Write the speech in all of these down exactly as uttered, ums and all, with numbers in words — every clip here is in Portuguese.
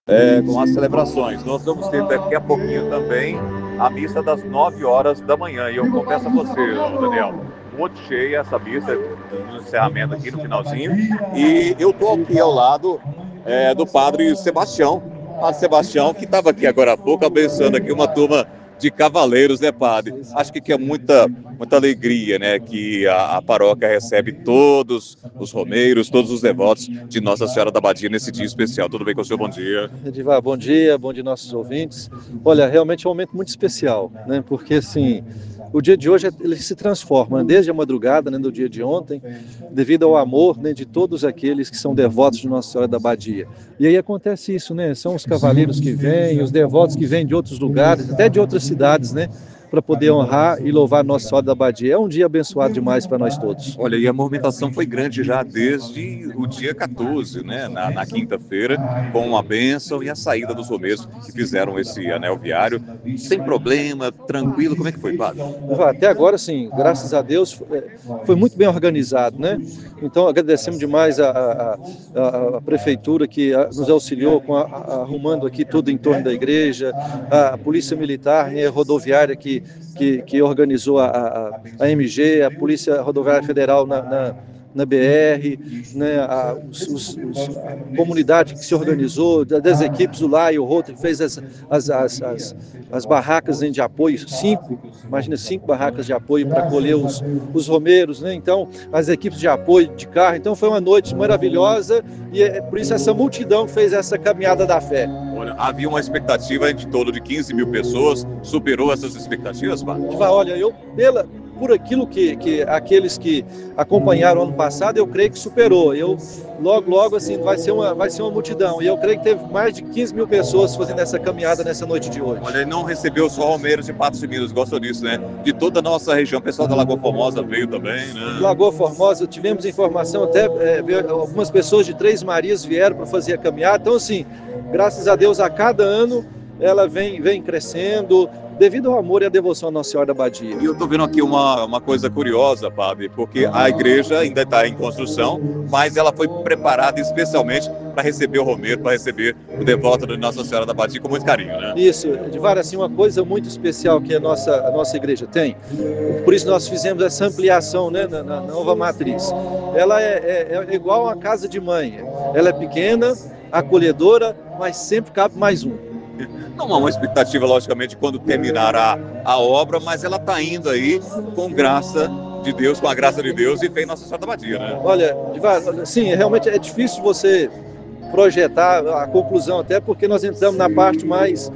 É, com as celebrações. Nós vamos ter daqui a pouquinho também a missa das nove horas da manhã. E eu confesso a você, Daniel, muito cheia essa missa no encerramento aqui no finalzinho. E eu estou aqui ao lado é, do padre Sebastião. Padre Sebastião, que estava aqui agora há pouco, abençoando aqui uma turma de cavaleiros, né, padre? Acho que, que é muita, muita alegria, né, que a, a paróquia recebe todos os romeiros, todos os devotos de Nossa Senhora da Badia nesse dia especial. Tudo bem com o senhor? Bom dia. Edivar, bom dia, bom dia nossos ouvintes. Olha, realmente é um momento muito especial, né? Porque assim, o dia de hoje ele se transforma, né? Desde a madrugada, né, do dia de ontem, devido ao amor, né, de todos aqueles que são devotos de Nossa Senhora da Badia. E aí acontece isso, né? São os cavaleiros que vêm, os devotos que vêm de outros lugares, até de outras cidades, né? Para poder honrar e louvar Nossa Senhora da Badia. É um dia abençoado demais para nós todos. Olha, e a movimentação foi grande já desde o dia quatorze, né, na, na quinta-feira, com a bênção e a saída dos romeiros que fizeram esse anel viário, sem problema, tranquilo. Como é que foi, padre? Até agora, sim, graças a Deus, foi muito bem organizado, né? Então, agradecemos demais a, a, a, a prefeitura que nos auxiliou com a, a, arrumando aqui tudo em torno da igreja, a Polícia Militar, né, rodoviária que, que, que organizou a, a, a M G, a Polícia Rodoviária Federal na, na na B R, né, a, os, os, os, a comunidade que se organizou, das equipes do Lá e o Rotary, que fez as, as, as, as, as barracas de apoio, cinco, imagina, cinco barracas de apoio para acolher os, os romeiros, né? Então, as equipes de apoio de carro. Então, foi uma noite maravilhosa e é por isso essa multidão fez essa caminhada da fé. Olha, havia uma expectativa de torno de quinze mil pessoas, superou essas expectativas, padre? Olha, eu, pela... por aquilo que, que aqueles que acompanharam ano passado, eu creio que superou. Eu, logo, logo, assim, vai ser uma, vai ser uma multidão. E eu creio que teve mais de quinze mil pessoas fazendo essa caminhada nessa noite de hoje. Olha, ele não recebeu só romeiros de Patos de Minas, gostou disso, né? De toda a nossa região, o pessoal da Lagoa Formosa veio também, né? Lagoa Formosa, tivemos informação até, é, algumas pessoas de Três Marias vieram para fazer a caminhada. Então, assim, graças a Deus, a cada ano ela vem, vem crescendo, devido ao amor e à devoção à Nossa Senhora da Badia. E eu estou vendo aqui uma, uma coisa curiosa, padre, porque a igreja ainda está em construção, mas ela foi preparada especialmente para receber o romeiro, para receber o devoto de Nossa Senhora da Badia com muito carinho, né? Isso, Edivar, assim, uma coisa muito especial que a nossa, a nossa igreja tem, por isso nós fizemos essa ampliação, né, na, na nova matriz. Ela é, é, é igual a casa de mãe, ela é pequena, acolhedora, mas sempre cabe mais um. Não há uma expectativa, logicamente, quando terminar a, a obra, mas ela está indo aí com graça de Deus, com a graça de Deus, e vem Nossa Senhora da Badia, né? Olha, sim, realmente é difícil você projetar a conclusão, até porque nós entramos na parte mais,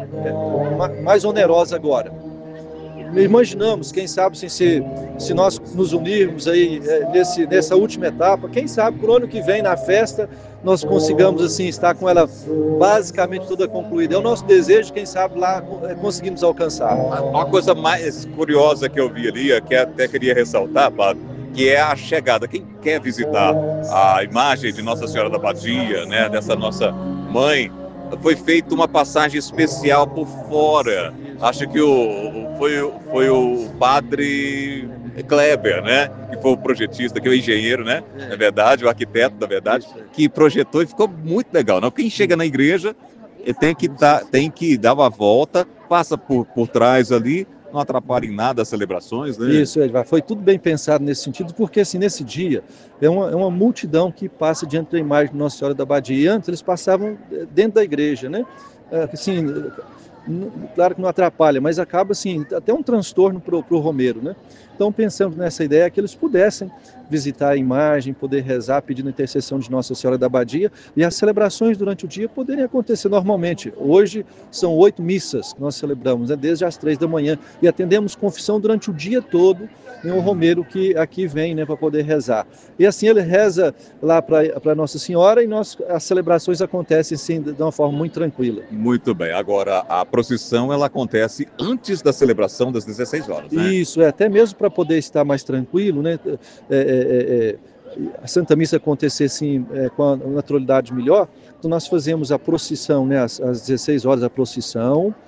é, mais onerosa agora. Imaginamos, quem sabe, assim, se, se nós nos unirmos aí é, nesse, nessa última etapa, quem sabe para o ano que vem, na festa, nós consigamos assim estar com ela basicamente toda concluída. É o nosso desejo, quem sabe lá conseguimos alcançar. Uma coisa mais curiosa que eu vi ali, que até queria ressaltar, padre, que é a chegada. Quem quer visitar a imagem de Nossa Senhora da Badia, né, dessa nossa mãe, foi feita uma passagem especial por fora. Acho que o, foi, foi o padre Kleber, né? Que foi o projetista, que é o engenheiro, né? Na verdade, o arquiteto, na verdade, que projetou e ficou muito legal. Não? Quem chega na igreja tem que, dar, tem que dar uma volta, passa por, por trás ali, não atrapalha em nada as celebrações, né? Isso, Edvar, foi tudo bem pensado nesse sentido, porque assim, nesse dia é uma, é uma multidão que passa diante da imagem de Nossa Senhora da Badia. E antes eles passavam dentro da igreja, né? Assim, claro que não atrapalha, mas acaba assim, até um transtorno para o romeiro, né? Então pensamos nessa ideia que eles pudessem visitar a imagem, poder rezar pedindo a intercessão de Nossa Senhora da Badia e as celebrações durante o dia poderem acontecer normalmente. Hoje são oito missas que nós celebramos, né, desde as três da manhã, e atendemos confissão durante o dia todo, né, o romeiro que aqui vem, né, para poder rezar. E assim ele reza lá para Nossa Senhora e nós, as celebrações acontecem sim, de uma forma muito tranquila. Muito bem. Agora, a procissão ela acontece antes da celebração das dezesseis horas, né? Isso, é até mesmo para poder estar mais tranquilo, né? É, é, é, a Santa Missa acontecer assim, é, com a naturalidade melhor, então nós fazemos a procissão, né? Às, às dezesseis horas a procissão,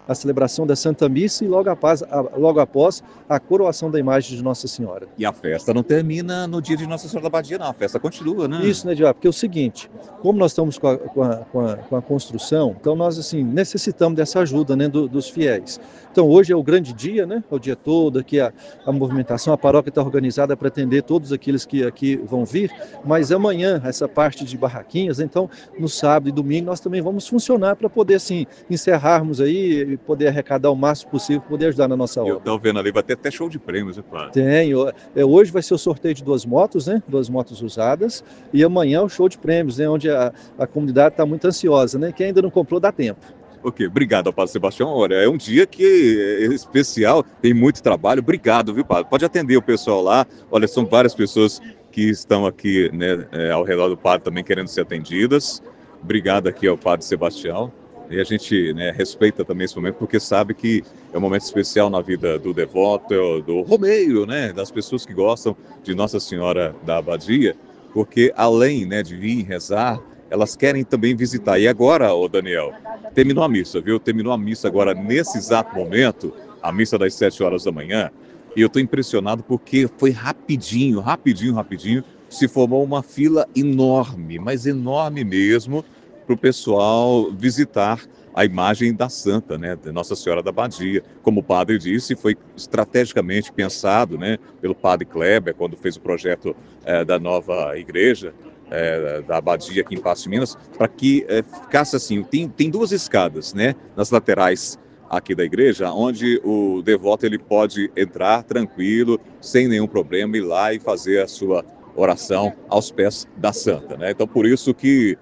a celebração da Santa Missa e logo após, logo após a coroação da imagem de Nossa Senhora. E a festa não termina no dia de Nossa Senhora da Badia, não. A festa continua, né? Isso, né, Diabo? Porque é o seguinte, como nós estamos com a, com a, com a, com a construção, então nós, assim, necessitamos dessa ajuda, né, do, dos fiéis. Então, hoje é o grande dia, né, o dia todo, aqui a, a movimentação, a paróquia está organizada para atender todos aqueles que aqui vão vir, mas amanhã, essa parte de barraquinhas, então, no sábado e domingo, nós também vamos funcionar para poder, assim, encerrarmos aí e poder arrecadar o máximo possível, poder ajudar na nossa obra. Eu estou vendo ali, vai ter até show de prêmios, né, padre? Tem, hoje vai ser o sorteio de duas motos, né, duas motos usadas, e amanhã o show de prêmios, né, onde a, a comunidade está muito ansiosa, né, quem ainda não comprou dá tempo. Ok, obrigado, Padre Sebastião. Olha, é um dia que é especial, tem muito trabalho. Obrigado, viu, Padre? Pode atender o pessoal lá. Olha, são várias pessoas que estão aqui, né, é, ao redor do Padre também querendo ser atendidas. Obrigado aqui ao Padre Sebastião. E a gente, né, respeita também esse momento, porque sabe que é um momento especial na vida do devoto, do romeiro, né, das pessoas que gostam de Nossa Senhora da Abadia, porque além, né, de vir rezar, elas querem também visitar. E agora, ô Daniel, terminou a missa, viu? Terminou a missa agora, nesse exato momento, a missa das sete horas da manhã, e eu estou impressionado porque foi rapidinho, rapidinho, rapidinho, se formou uma fila enorme, mas enorme mesmo, para o pessoal visitar a imagem da Santa, né, de Nossa Senhora da Badia. Como o padre disse, foi estrategicamente pensado, né, pelo padre Kleber, quando fez o projeto eh, da nova igreja, É, da Abadia aqui em Paços de Minas, para que é, ficasse assim, tem, tem duas escadas, né, nas laterais aqui da igreja, onde o devoto ele pode entrar tranquilo, sem nenhum problema, ir lá e fazer a sua oração aos pés da Santa, né, então por isso que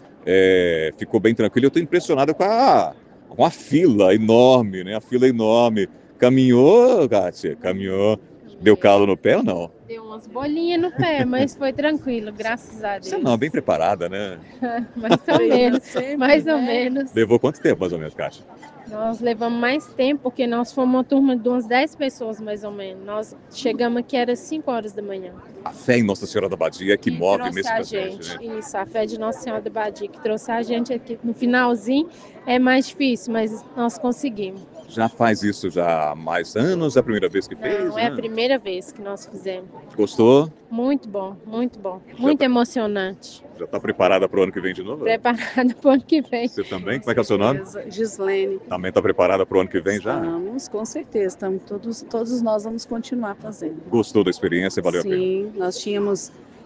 é, ficou bem tranquilo. Eu estou impressionado com a, com a fila enorme, né, a fila enorme, caminhou, Kátia, caminhou, deu calo no pé ou não? Deu umas bolinhas no pé, mas foi tranquilo, graças a Deus. Você não, bem preparada, né? mais ou menos, mais ou menos. Levou quanto tempo, mais ou menos, Kátia? Nós levamos mais tempo, porque nós fomos uma turma de umas dez pessoas, mais ou menos. Nós chegamos aqui, era cinco horas da manhã. A fé em Nossa Senhora da Badia é que E move trouxe nesse a presente, gente. né? Isso, a fé de Nossa Senhora da Badia, que trouxe a gente aqui. No finalzinho é mais difícil, mas nós conseguimos. Já faz isso já há mais anos? É a primeira vez que fez? Não, é né? a primeira vez que nós fizemos. Gostou? Muito bom, muito bom. Muito tá- emocionante. Já está preparada para o ano que vem de novo? Preparada para o ano que vem. Você também? Como é que é o seu nome? Gislene. Também está preparada para o ano que vem já? Estamos, com certeza. Estamos, todos, todos nós vamos continuar fazendo. Gostou da experiência? Valeu a pena? Sim, nós tínhamos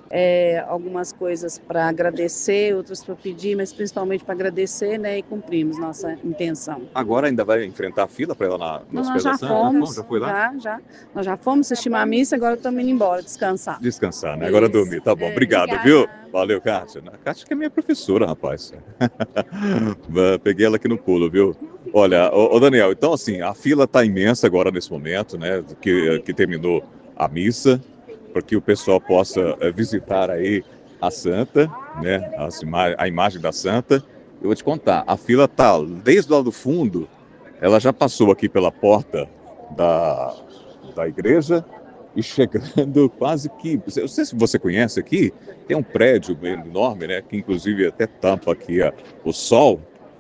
é, algumas coisas para agradecer, outras para pedir, mas principalmente para agradecer, né? E cumprimos nossa intenção. Agora ainda vai enfrentar a fila para ela na, Não, nos nós pés da já Santa? fomos, Já foi lá? já, já. Nós já fomos assistir uma missa, agora estamos indo embora, descansar. Descansar, né? Agora Isso. dormir. Tá bom, É, obrigado, obrigada. viu? Valeu, Kátia. A Kátia que é minha professora, rapaz. Peguei ela aqui no pulo, viu? Olha, ô, ô Daniel, então assim, a fila tá imensa agora nesse momento, né? Que, que terminou a missa, para que o pessoal possa é, visitar aí a Santa, né? As ima- a imagem da Santa. Eu vou te contar, a fila tá desde lá do fundo, ela já passou aqui pela porta da, da igreja e chegando quase que... Eu não sei se você conhece aqui, tem um prédio bem enorme, né? Que inclusive até tampa aqui ó, o sol.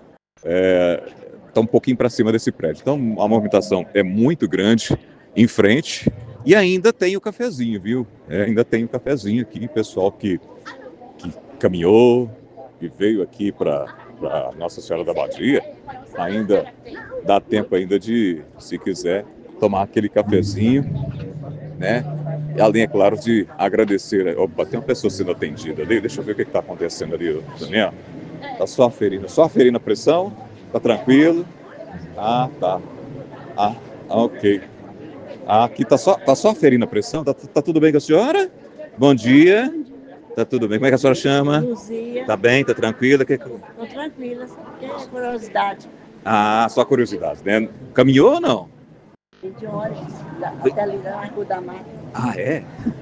Está um pouquinho para cima desse prédio. Então a movimentação é muito grande em frente e ainda tem o cafezinho, viu? É, ainda tem o cafezinho aqui, pessoal que, que caminhou, que veio aqui para Nossa Senhora da Badia. Ainda dá tempo ainda de, se quiser, tomar aquele cafezinho, né? E além, é claro, de agradecer. Opa, tem uma pessoa sendo atendida ali. Deixa eu ver o que está acontecendo ali, Daniel. Tá só aferindo, só aferindo a pressão. Tá tranquilo. Ah, tá. Ah, ok. Ah, aqui tá só, tá só aferindo a pressão. Tá, tá tudo bem com a senhora? Bom dia. Tá tudo bem. Como é que a senhora chama? Luzia, Tá bem? Tá tranquila? Que... tô tranquila, só que é curiosidade. Ah, só curiosidade, né? Caminhou ou não? vinte horas da- até ali na Rua da Mata. Ah, é?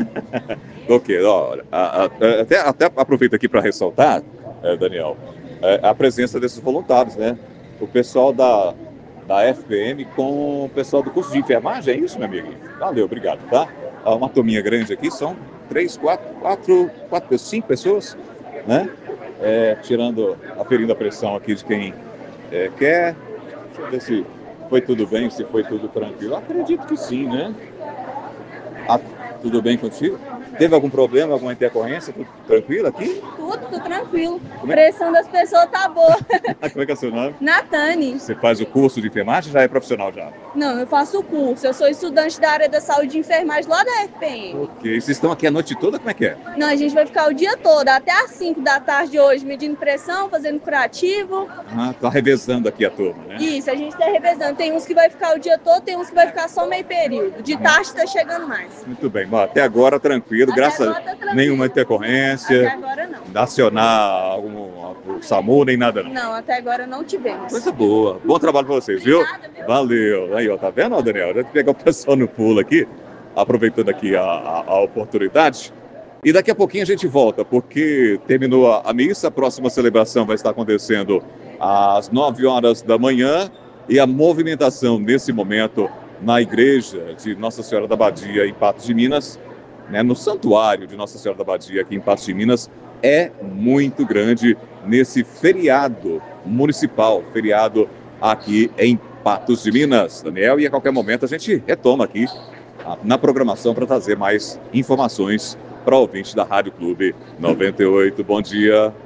Ok, olha, a- a- até, até aproveito aqui para ressaltar, eh, Daniel, eh, a presença desses voluntários, né? O pessoal da, da F P M com o pessoal do curso de enfermagem, é isso, meu amigo? Valeu, obrigado, tá? Ah, uma turminha grande aqui, são três, quatro, quatro, quatro, cinco pessoas, né? Eh, tirando, aferindo a pressão aqui de quem eh, quer. Deixa eu ver se foi tudo bem, se foi tudo tranquilo. Acredito que sim, né? Ah, tudo bem contigo? Teve algum problema, alguma intercorrência? Tudo tranquilo aqui? Tudo, tudo tranquilo. Como é? Pressão das pessoas tá boa. Como é que é o seu nome? Natane. Você faz o curso de enfermagem ou já é profissional já? Não, eu faço o curso. Eu sou estudante da área da saúde e enfermagem lá da F P M. Ok. Vocês estão aqui a noite toda? Como é que é? Não, a gente vai ficar o dia todo, até às cinco da tarde hoje, medindo pressão, fazendo curativo. Ah, tá revezando aqui a turma, né? Isso, a gente tá revezando. Tem uns que vai ficar o dia todo, tem uns que vai ficar só meio período. De tarde tá chegando mais. Muito bem. Bom, até agora tranquilo, Até graças agora tá a tranquilo. nenhuma Até intercorrência, agora não. acionar algum, o SAMU, nem nada não. Não, até agora não tivemos. Coisa boa. Bom trabalho para vocês, viu? Obrigada, meu. Valeu. Aí, ó, tá vendo, ó, Daniel? Deixa eu pegar o pessoal no pulo aqui, aproveitando aqui a, a, a oportunidade. E daqui a pouquinho a gente volta, porque terminou a, a missa, a próxima celebração vai estar acontecendo às nove horas da manhã e a movimentação nesse momento na igreja de Nossa Senhora da Badia, em Patos de Minas, né, no santuário de Nossa Senhora da Badia, aqui em Patos de Minas, é muito grande nesse feriado municipal, feriado aqui em Patos de Minas, Daniel, e a qualquer momento a gente retoma aqui a, na programação para trazer mais informações para o ouvinte da Rádio Clube noventa e oito. Bom dia.